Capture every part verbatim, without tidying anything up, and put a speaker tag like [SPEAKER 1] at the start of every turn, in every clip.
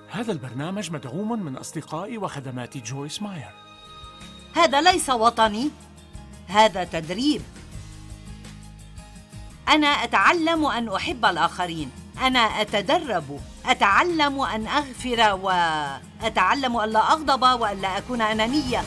[SPEAKER 1] هذا البرنامج مدعوم من أصدقاء وخدمات جويس ماير.
[SPEAKER 2] هذا ليس وطني، هذا تدريب. أنا أتعلم أن أحب الآخرين، أنا أتدرب، أتعلم أن أغفر، وأتعلم أن لا أغضب وأن لا أكون أنانية.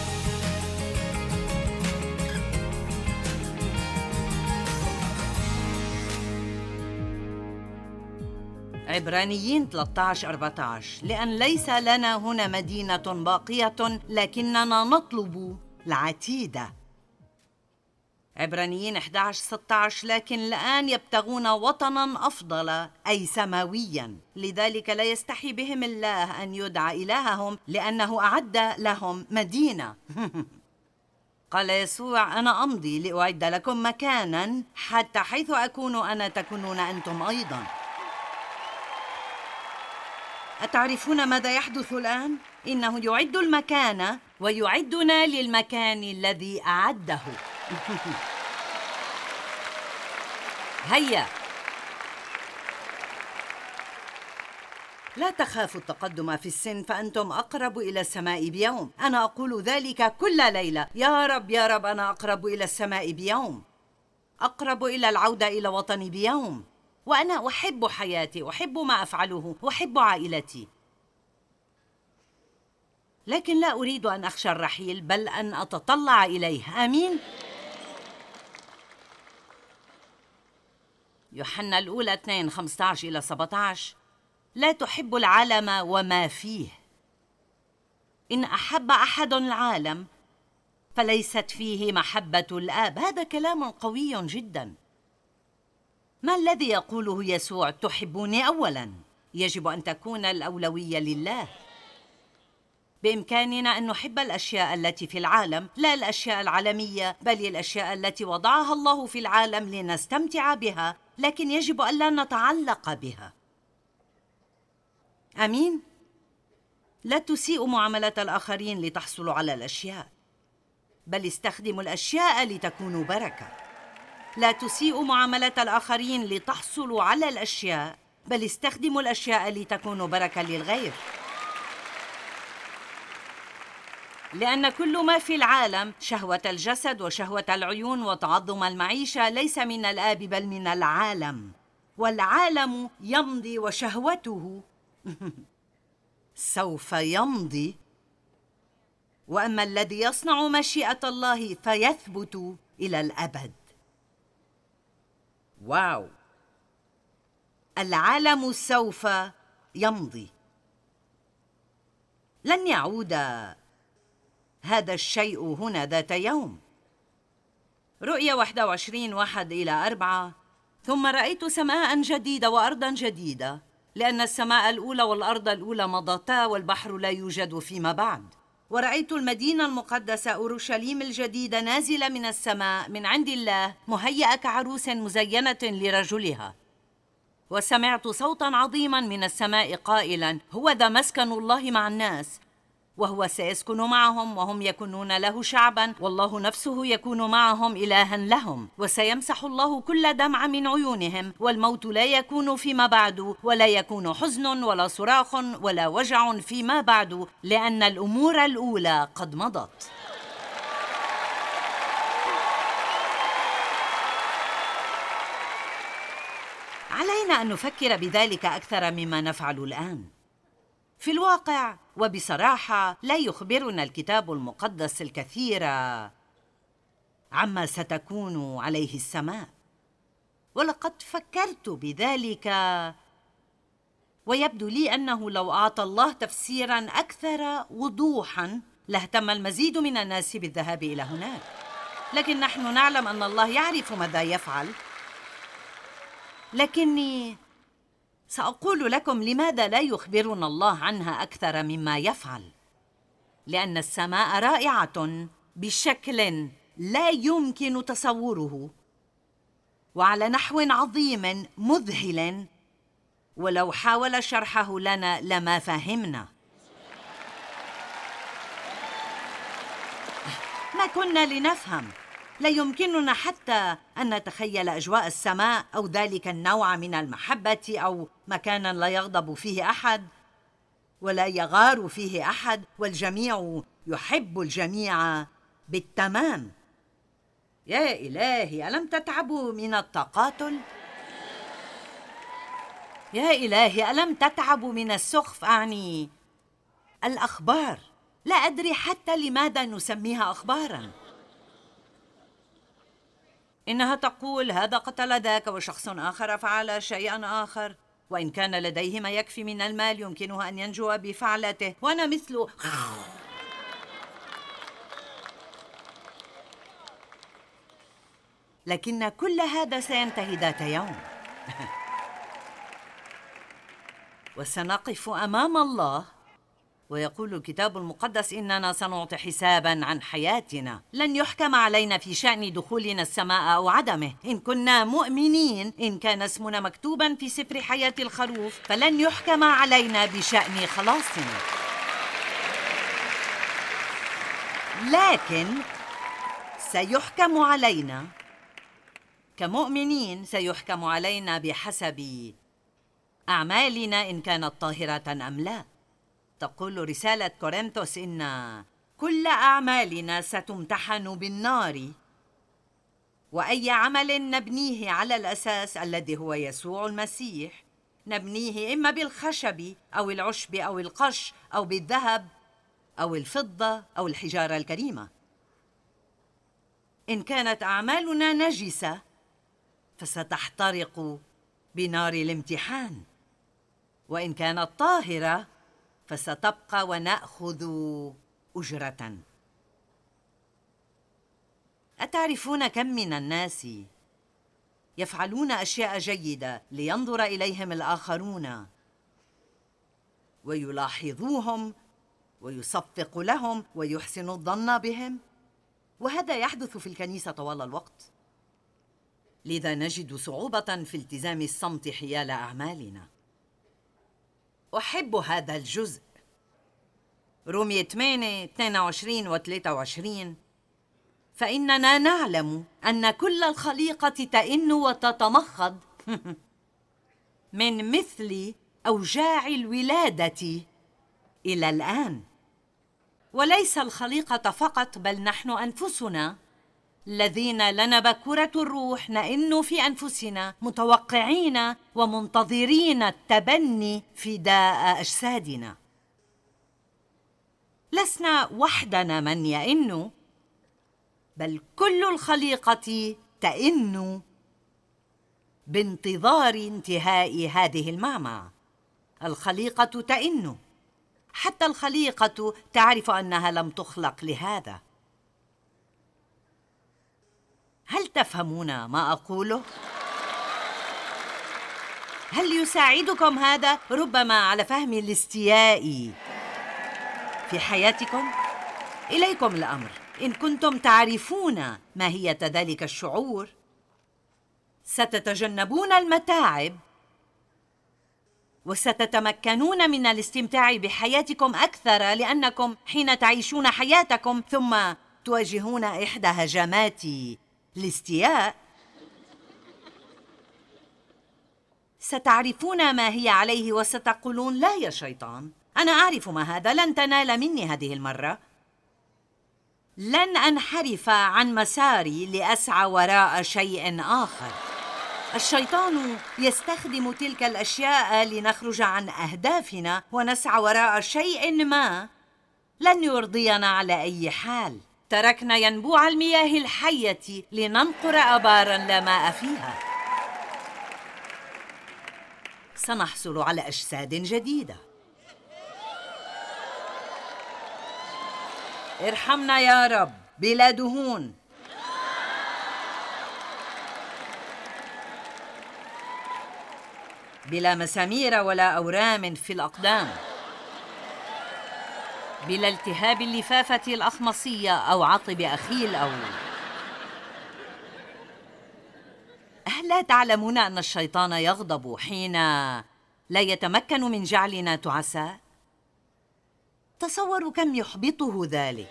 [SPEAKER 2] عبرانيين ثلاثة عشر أربعة عشر: لأن ليس لنا هنا مدينة باقية لكننا نطلب العتيد. عبرانيين أحد عشر ستة عشر: لكن الآن يبتغون وطناً أفضل أي سماوياً، لذلك لا يستحي بهم الله أن يدعى إلههم لأنه أعد لهم مدينة. قال يسوع: أنا أمضي لأعد لكم مكاناً حتى حيث أكون أنا تكونون أنتم أيضاً. أتعرفون ماذا يحدث الآن؟ إنه يعد المكان ويعدنا للمكان الذي أعده. هيا، لا تخافوا التقدم في السن فأنتم أقرب إلى السماء بيوم. أنا أقول ذلك كل ليلة: يا رب يا رب، أنا أقرب إلى السماء بيوم، أقرب إلى العودة إلى وطني بيوم. وأنا أحب حياتي، أحب ما أفعله، أحب عائلتي، لكن لا أريد أن أخشى الرحيل بل أن أتطلع إليه. آمين. يوحنا الأولى اثنين خمسة عشر إلى سبعة عشر: لا تحب العالم وما فيه. إن أحب أحد العالم فليست فيه محبة الآب. هذا كلام قوي جدا. ما الذي يقوله يسوع؟ تحبوني أولا. يجب أن تكون الأولوية لله. بإمكاننا أن نحب الأشياء التي في العالم، لا الأشياء العالمية، بل الأشياء التي وضعها الله في العالم لنستمتع بها، لكن يجب أن لا نتعلق بها. أمين؟ لا تسيئوا معاملة الآخرين لتحصلوا على الأشياء، بل استخدموا الأشياء لتكونوا بركة. لا تسيئوا معاملة الآخرين لتحصلوا على الأشياء، بل استخدموا الأشياء لتكونوا بركة للغير. لأن كل ما في العالم، شهوة الجسد وشهوة العيون وتعظم المعيشة، ليس من الآب بل من العالم، والعالم يمضي وشهوته سوف يمضي، وأما الذي يصنع مشيئة الله فيثبت إلى الأبد. واو! العالم سوف يمضي، لن يعود هذا الشيء هنا ذات يوم. رؤيا واحد وعشرين واحد إلى أربعة: ثم رأيت سماء جديدة وأرضا جديدة، لأن السماء الأولى والأرض الأولى مضتا والبحر لا يوجد فيما بعد. ورأيت المدينة المقدسة أورشليم الجديدة نازلة من السماء من عند الله، مهيئة كعروس مزينة لرجلها. وسمعت صوتا عظيما من السماء قائلا: هو ذا مسكن الله مع الناس، وهو سيسكن معهم، وهم يكونون له شعبا، والله نفسه يكون معهم إلها لهم. وسيمسح الله كل دمع من عيونهم، والموت لا يكون فيما بعد، ولا يكون حزن ولا صراخ ولا وجع فيما بعد، لأن الأمور الأولى قد مضت. علينا أن نفكر بذلك أكثر مما نفعل الآن. في الواقع وبصراحة لا يخبرنا الكتاب المقدس الكثير عما ستكون عليه السماء، ولقد فكرت بذلك، ويبدو لي أنه لو أعطى الله تفسيراً أكثر وضوحاً لاهتم المزيد من الناس بالذهاب إلى هناك. لكن نحن نعلم أن الله يعرف ماذا يفعل. لكني سأقول لكم لماذا لا يخبرنا الله عنها أكثر مما يفعل. لأن السماء رائعة بشكل لا يمكن تصوره، وعلى نحو عظيم مذهل، ولو حاول شرحه لنا لما فهمنا. ما كنا لنفهم. لا يمكننا حتى أن نتخيل أجواء السماء أو ذلك النوع من المحبة أو مكانا لا يغضب فيه أحد. ولا يغار فيه أحد، والجميع يحب الجميع بالتمام. يا إلهي، ألم تتعبوا من التقاتل؟ يا إلهي، ألم تتعبوا من السخف؟ أعني الأخبار. لا أدري حتى لماذا نسميها أخباراً. إنها تقول هذا قتل ذاك، وشخص آخر فعل شيئاً آخر، وإن كان لديه ما يكفي من المال يمكنه أن ينجو بفعلته، وأنا مثل لكن كل هذا سينتهي ذات يوم. وسنقف أمام الله، ويقول الكتاب المقدس إننا سنعطي حساباً عن حياتنا. لن يحكم علينا في شأن دخولنا السماء أو عدمه. إن كنا مؤمنين، إن كان اسمنا مكتوباً في سفر حياة الخروف، فلن يحكم علينا بشأن خلاصنا. لكن سيحكم علينا كمؤمنين، سيحكم علينا بحسب أعمالنا إن كانت طاهرة أم لا. تقول رسالة كورنثوس إن كل أعمالنا ستمتحن بالنار، وأي عمل نبنيه على الأساس الذي هو يسوع المسيح نبنيه إما بالخشب أو العشب أو القش أو بالذهب أو الفضة أو الحجارة الكريمة. إن كانت أعمالنا نجسة فستحترق بنار الامتحان، وإن كانت طاهرة فستبقى ونأخذ أجرة. أتعرفون كم من الناس يفعلون أشياء جيدة لينظر إليهم الآخرون ويلاحظوهم ويصفق لهم ويحسن الظن بهم؟ وهذا يحدث في الكنيسة طوال الوقت. لذا نجد صعوبة في التزام الصمت حيال أعمالنا. أحب هذا الجزء، رومية ثمانية اثنين وعشرين و ثلاثة وعشرين: فإننا نعلم أن كل الخليقة تئن وتتمخض من مثل أوجاع الولادة إلى الآن، وليس الخليقة فقط بل نحن أنفسنا الذين لنا بكورة الروح نئن في أنفسنا متوقعين ومنتظرين التبني فداء أجسادنا. لسنا وحدنا من يئن، بل كل الخليقة تئن بانتظار انتهاء هذه المعمعة. الخليقة تئن، حتى الخليقة تعرف أنها لم تخلق لهذا. هل تفهمون ما أقوله؟ هل يساعدكم هذا ربما على فهم الاستياء في حياتكم؟ إليكم الأمر، إن كنتم تعرفون ماهية ذلك الشعور ستتجنبون المتاعب وستتمكنون من الاستمتاع بحياتكم أكثر، لأنكم حين تعيشون حياتكم ثم تواجهون إحدى هجمات الاستياء ستعرفون ما هي عليه وستقولون: لا يا شيطان، أنا أعرف ما هذا، لن تنال مني هذه المرة. لن أنحرف عن مساري لأسعى وراء شيء آخر. الشيطان يستخدم تلك الأشياء لنخرج عن أهدافنا ونسعى وراء شيء ما لن يرضينا على أي حال. تركنا ينبوع المياه الحية لننقر أباراً لا ماء فيها. سنحصل على أجساد جديدة. ارحمنا يا رب، بلا دهون. بلا مسامير ولا أورام في الأقدام. بلا التهاب اللفافة الأخمصية أو عطب أخيل أو... ألا تعلمون أن الشيطان يغضب حين لا يتمكن من جعلنا تعساء؟ تصوروا كم يحبطه ذلك،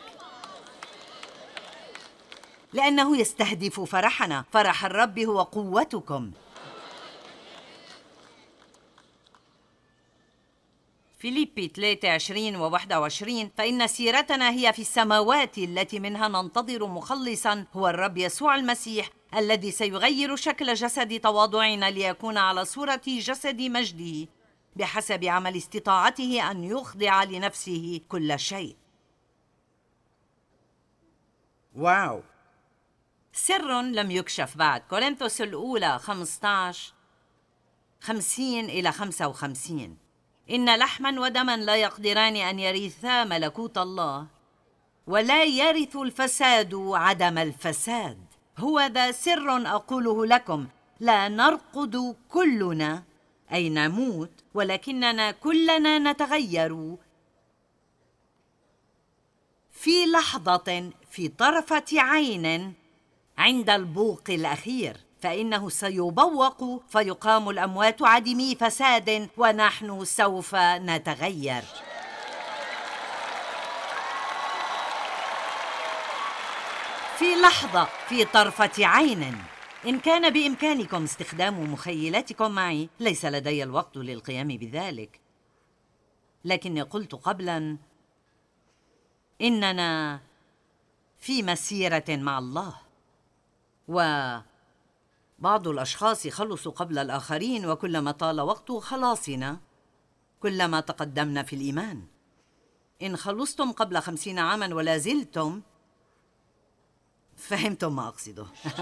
[SPEAKER 2] لأنه يستهدف فرحنا. فرح الرب هو قوتكم. فيليبي ثلاثة عشرين وواحد وعشرين: فإن سيرتنا هي في السماوات التي منها ننتظر مخلصا هو الرب يسوع المسيح، الذي سيغير شكل جسد تواضعنا ليكون على صورة جسد مجده، بحسب عمل استطاعته أن يخضع لنفسه كل شيء.
[SPEAKER 3] واو.
[SPEAKER 2] سر لم يكشف بعد. كورنثوس الأولى خمسة عشر خمسين إلى خمسة وخمسين: إن لحما ودما لا يقدران أن يرثا ملكوت الله، ولا يرث الفساد عدم الفساد. هو ذا سر أقوله لكم: لا نرقد كلنا أي نموت، ولكننا كلنا نتغير في لحظة، في طرفة عين، عند البوق الأخير، فإنه سيبوق فيقام الأموات عدمي فساد، ونحن سوف نتغير. في لحظة، في طرفة عين. إن كان بإمكانكم استخدام مخيلتكم معي، ليس لدي الوقت للقيام بذلك، لكني قلت قبلاً إننا في مسيرة مع الله، وبعض الأشخاص خلصوا قبل الآخرين، وكلما طال وقت خلاصنا كلما تقدمنا في الإيمان. إن خلصتم قبل خمسين عاماً ولا زلتم، فهمتم ما أقصده.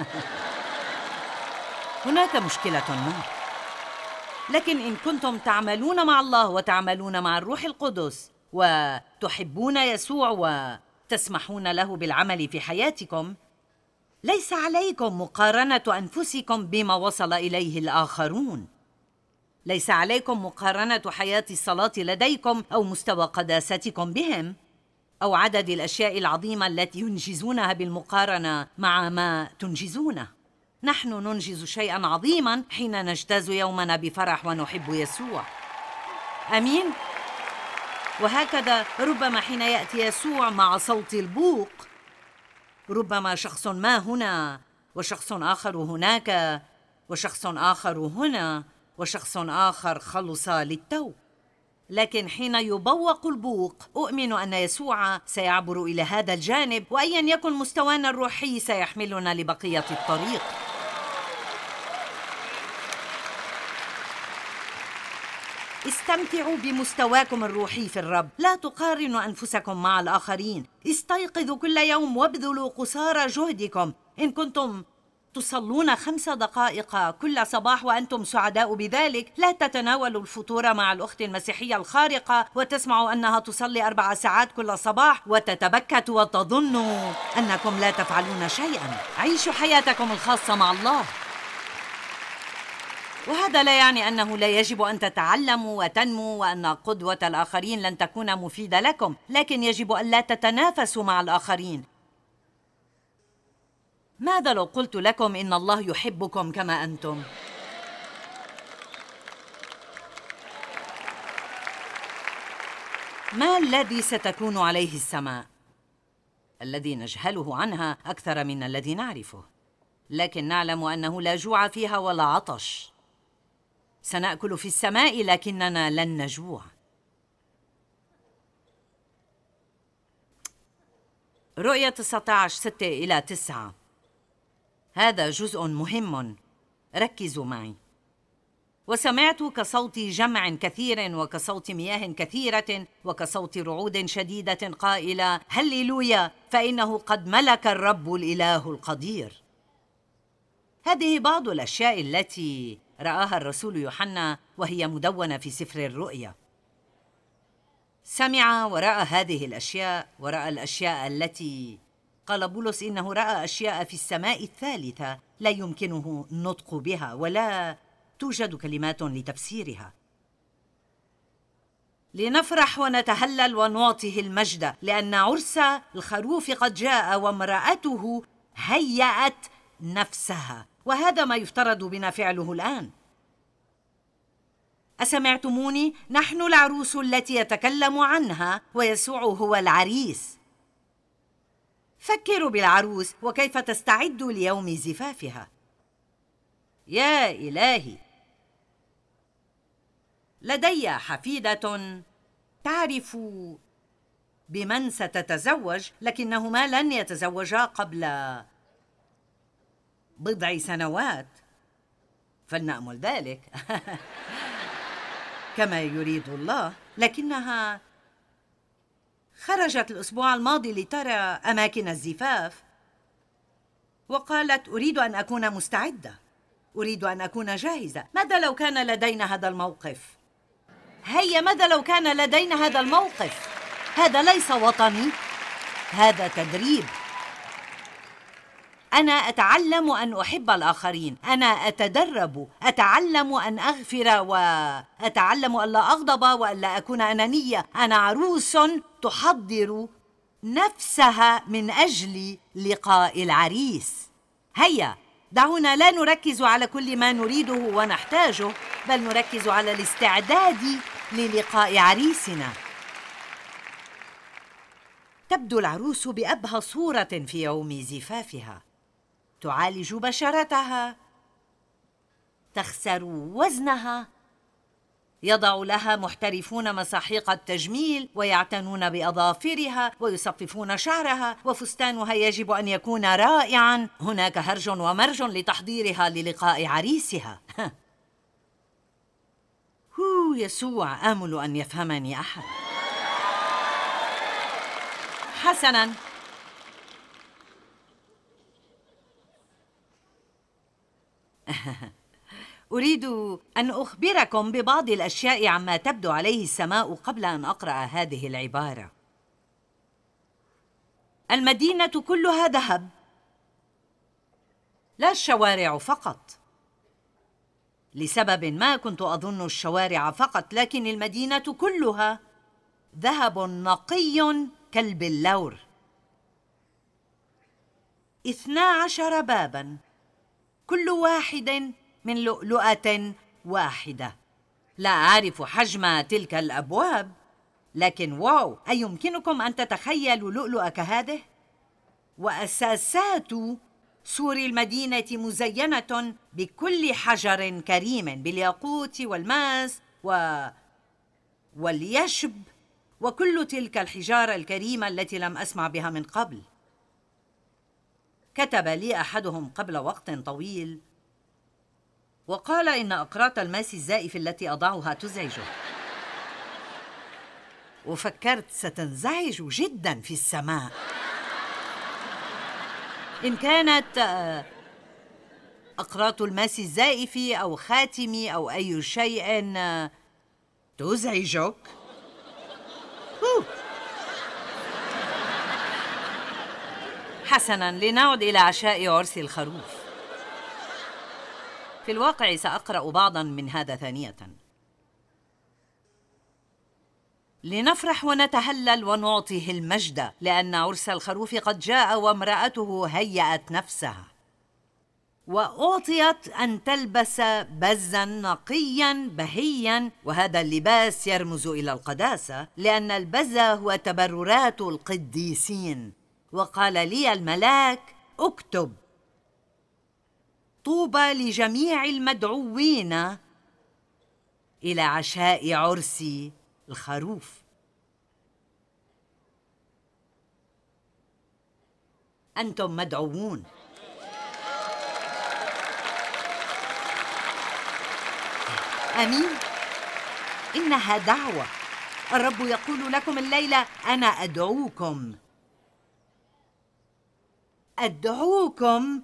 [SPEAKER 2] هناك مشكلة ما. لكن إن كنتم تعملون مع الله وتعملون مع الروح القدس وتحبون يسوع وتسمحون له بالعمل في حياتكم، ليس عليكم مقارنة أنفسكم بما وصل إليه الآخرون. ليس عليكم مقارنة حياة الصلاة لديكم أو مستوى قداستكم بهم أو عدد الأشياء العظيمة التي ينجزونها بالمقارنة مع ما تنجزونه. نحن ننجز شيئاً عظيماً حين نجتاز يومنا بفرح ونحب يسوع. أمين؟ وهكذا ربما حين يأتي يسوع مع صوت البوق، ربما شخص ما هنا وشخص آخر هناك وشخص آخر هنا وشخص آخر خلص للتو، لكن حين يبوق البوق أؤمن أن يسوع سيعبر إلى هذا الجانب، وأيا يكن مستوانا الروحي سيحملنا لبقية الطريق. استمتعوا بمستواكم الروحي في الرب، لا تقارنوا أنفسكم مع الآخرين. استيقظوا كل يوم وابذلوا قصارى جهدكم. إن كنتم تصلون خمس دقائق كل صباح وأنتم سعداء بذلك، لا تتناولوا الفطور مع الأخت المسيحية الخارقة وتسمعوا أنها تصلي أربع ساعات كل صباح وتتبكت وتظنوا أنكم لا تفعلون شيئا. عيشوا حياتكم الخاصة مع الله. وهذا لا يعني أنه لا يجب أن تتعلموا وتنموا وأن قدوة الآخرين لن تكون مفيدة لكم، لكن يجب أن لا تتنافسوا مع الآخرين. ماذا لو قلت لكم إن الله يحبكم كما أنتم؟ ما الذي ستكون عليه السماء؟ الذي نجهله عنها أكثر من الذي نعرفه، لكن نعلم أنه لا جوع فيها ولا عطش. سنأكل في السماء لكننا لن نجوع. رؤية تسعة عشر ستة إلى تسعة. هذا جزء مهم، ركزوا معي. وسمعت كصوت جمع كثير وكصوت مياه كثيرة وكصوت رعود شديدة قائلة: هللويا، فإنه قد ملك الرب الإله القدير. هذه بعض الأشياء التي رآها الرسول يوحنا وهي مدونة في سفر الرؤيا. سمع ورأى هذه الأشياء، ورأى الأشياء التي قال بولس إنه رأى أشياء في السماء الثالثة لا يمكنه النطق بها ولا توجد كلمات لتفسيرها. لنفرح ونتهلل ونعطيه المجد، لأن عرس الخروف قد جاء وامرأته هيأت نفسها، وهذا ما يفترض بنا فعله الآن. أسمعتموني؟ نحن العروس التي يتكلم عنها، ويسوع هو العريس. فكروا بالعروس وكيف تستعد ليوم زفافها. يا إلهي، لدي حفيدة تعرف بمن ستتزوج، لكنهما لن يتزوجا قبل بضع سنوات، فلنأمل ذلك. كما يريد الله. لكنها خرجت الأسبوع الماضي لترى أماكن الزفاف، وقالت: أريد أن أكون مستعدة، أريد أن أكون جاهزة. ماذا لو كان لدينا هذا الموقف؟ هيا، ماذا لو كان لدينا هذا الموقف؟ هذا ليس وطني، هذا تدريب. أنا أتعلم أن أحب الآخرين، أنا أتدرب، أتعلم أن أغفر، وأتعلم أن لا أغضب وأن لا أكون أنانية. أنا عروس تحضر نفسها من أجل لقاء العريس. هيا، دعونا لا نركز على كل ما نريده ونحتاجه، بل نركز على الاستعداد للقاء عريسنا. تبدو العروس بأبهى صورة في يوم زفافها، تعالج بشرتها، تخسر وزنها، يضع لها محترفون مساحيق التجميل ويعتنون بأظافرها ويصففون شعرها، وفستانها يجب أن يكون رائعاً. هناك هرج ومرج لتحضيرها للقاء عريسها. هو يسوع، آمل أن يفهمني أحد. حسناً، أريد أن أخبركم ببعض الأشياء عما تبدو عليه السماء قبل أن أقرأ هذه العبارة. المدينة كلها ذهب، لا الشوارع فقط. لسبب ما كنت أظن الشوارع فقط، لكن المدينة كلها ذهب نقي كالبلور. اثنا عشر باباً، كل واحد من لؤلؤة واحدة. لا أعرف حجم تلك الأبواب، لكن واو، أيمكنكم أن تتخيلوا لؤلؤة كهذه؟ وأساسات سور المدينة مزينة بكل حجر كريم، بالياقوت والماس و... واليشب وكل تلك الحجارة الكريمة التي لم أسمع بها من قبل. كتب لي أحدهم قبل وقت طويل وقال إن أقراط الماس الزائف التي أضعها تزعجه، وفكرت ستنزعج جدا في السماء إن كانت أقراط الماس الزائف أو خاتمي أو أي شيء تزعجك. حسناً، لنعد إلى عشاء عرس الخروف. في الواقع سأقرأ بعضاً من هذا ثانية. لنفرح ونتهلل ونعطيه المجد، لأن عرس الخروف قد جاء وامرأته هيأت نفسها، وأعطيت أن تلبس بزاً نقياً بهياً، وهذا اللباس يرمز إلى القداسة، لأن البز هو تبررات القديسين. وقال لي الملاك: اكتب: طوبى لجميع المدعوين إلى عشاء عرس الخروف. أنتم مدعوون. آمين. إنها دعوة. الرب يقول لكم الليلة: أنا أدعوكم، أدعوكم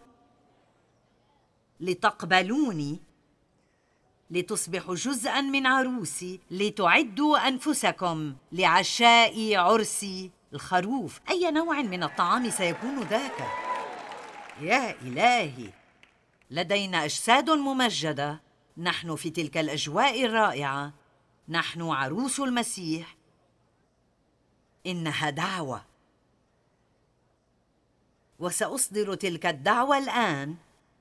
[SPEAKER 2] لتقبلوني، لتصبحوا جزءاً من عروسي، لتعدوا أنفسكم لعشاء عرس الخروف. أي نوع من الطعام سيكون ذاك؟ يا إلهي، لدينا أجساد ممجدة، نحن في تلك الأجواء الرائعة، نحن عروس المسيح. إنها دعوة، وسأصدر تلك الدعوة الآن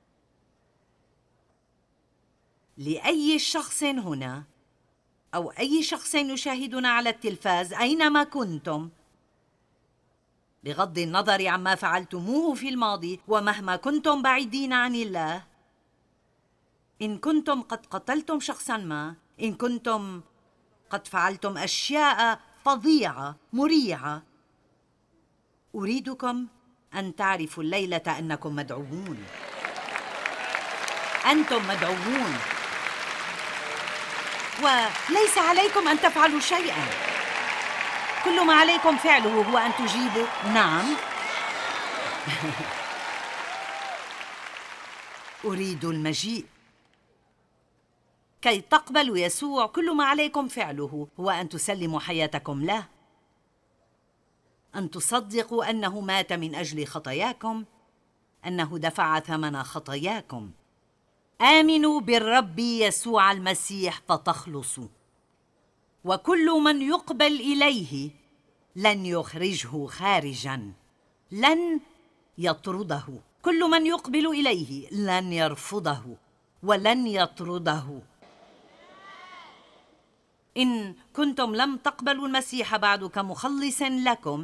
[SPEAKER 2] لأي شخص هنا أو أي شخص يشاهدنا على التلفاز أينما كنتم، بغض النظر عما فعلتموه في الماضي ومهما كنتم بعيدين عن الله. إن كنتم قد قتلتم شخصاً ما، إن كنتم قد فعلتم أشياء فظيعة مريعة. أريدكم أن تعرفوا الليلة أنكم مدعوون. أنتم مدعوون، وليس عليكم أن تفعلوا شيئاً. كل ما عليكم فعله هو أن تجيبوا نعم. أريد المجيء. كي تقبلوا يسوع كل ما عليكم فعله هو أن تسلموا حياتكم له، أن تصدقوا أنه مات من أجل خطاياكم، أنه دفع ثمن خطاياكم. آمنوا بالرب يسوع المسيح فتخلصوا، وكل من يقبل إليه لن يخرجه خارجاً، لن يطرده. كل من يقبل إليه لن يرفضه ولن يطرده. إن كنتم لم تقبلوا المسيح بعد كمخلص لكم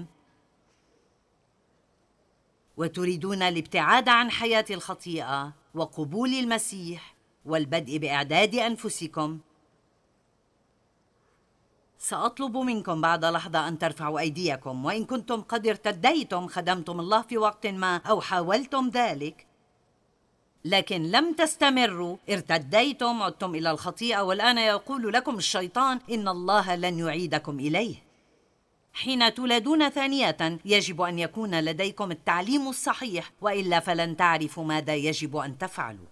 [SPEAKER 2] وتريدون الابتعاد عن حياة الخطيئة وقبول المسيح والبدء بإعداد أنفسكم، سأطلب منكم بعد لحظة أن ترفعوا أيديكم. وإن كنتم قد ارتديتم، خدمتم الله في وقت ما أو حاولتم ذلك لكن لم تستمروا، ارتديتم، عدتم إلى الخطيئة، والآن يقول لكم الشيطان إن الله لن يعيدكم إليه. حين تولدون ثانية يجب أن يكون لديكم التعليم الصحيح، وإلا فلن تعرفوا ماذا يجب أن تفعلوا.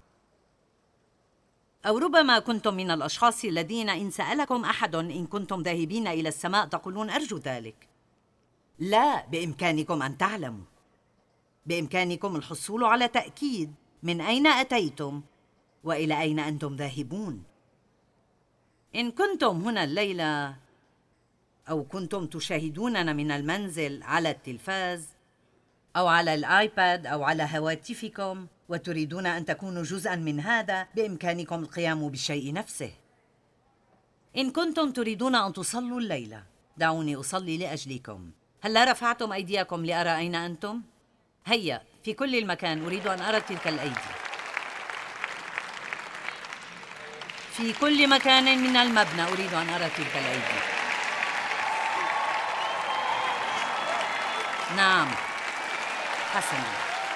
[SPEAKER 2] أو ربما كنتم من الأشخاص الذين إن سألكم أحد إن كنتم ذاهبين إلى السماء تقولون أرجو ذلك. لا، بإمكانكم أن تعلموا، بإمكانكم الحصول على تأكيد من أين أتيتم وإلى أين أنتم ذاهبون. إن كنتم هنا الليلة أو كنتم تشاهدوننا من المنزل على التلفاز أو على الآيباد أو على هواتفكم وتريدون أن تكونوا جزءاً من هذا، بإمكانكم القيام بالشيء نفسه. إن كنتم تريدون أن تصلوا الليلة، دعوني أصلي لأجلكم. هل رفعتم أيديكم لأرى أين أنتم؟ هيا، في كل المكان أريد أن أرى تلك الأيدي. في كل مكان من المبنى أريد أن أرى تلك الأيدي. نعم، حسناً.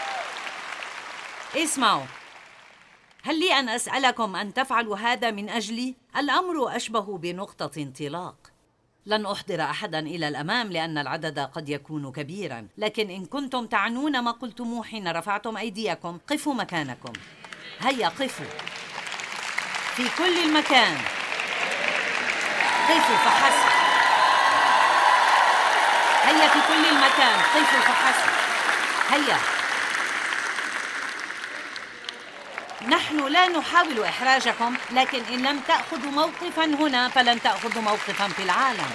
[SPEAKER 2] اسمعوا، هل لي أن أسألكم أن تفعلوا هذا من أجلي؟ الأمر أشبه بنقطة انطلاق. لن أحضر أحداً إلى الأمام لأن العدد قد يكون كبيراً، لكن إن كنتم تعنون ما قلتموه حين رفعتم أيديكم، قفوا مكانكم. هيا قفوا في كل المكان، قفوا فحسب. هيا في كل المكان، قفوا فحسب. هيا. نحن لا نحاول إحراجكم، لكن إن لم تأخذوا موقفاً هنا فلن تأخذوا موقفاً في العالم.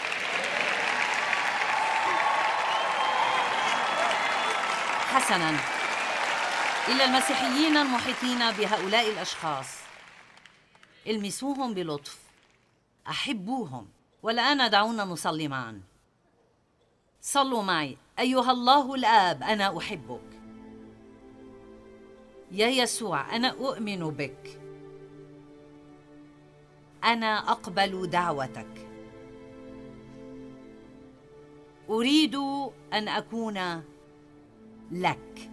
[SPEAKER 2] حسناً. إلى المسيحيين المحيطين بهؤلاء الأشخاص، المسوهم بلطف، أحبوهم. والآن دعونا نصلي معاً. صلوا معي. أيها الله الآب، أنا أحبك. يا يسوع، أنا أؤمن بك. أنا أقبل دعوتك. أريد أن أكون لك.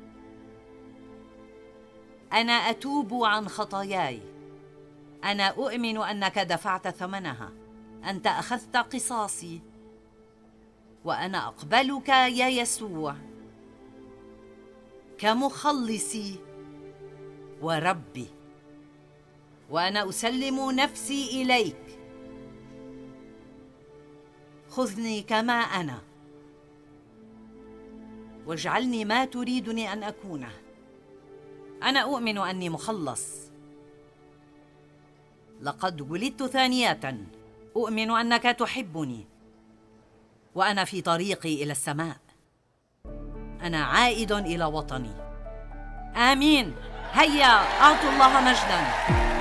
[SPEAKER 2] أنا أتوب عن خطاياي. أنا أؤمن أنك دفعت ثمنها. أنت أخذت قصاصي، وأنا أقبلك يا يسوع كمخلصي وربي، وأنا أسلم نفسي إليك. خذني كما أنا واجعلني ما تريدني أن أكونه. أنا أؤمن أني مخلص. لقد ولدت ثانية. أؤمن أنك تحبني، وأنا في طريقي إلى السماء. أنا عائد إلى وطني. آمين. هيا أعطوا الله مجداً.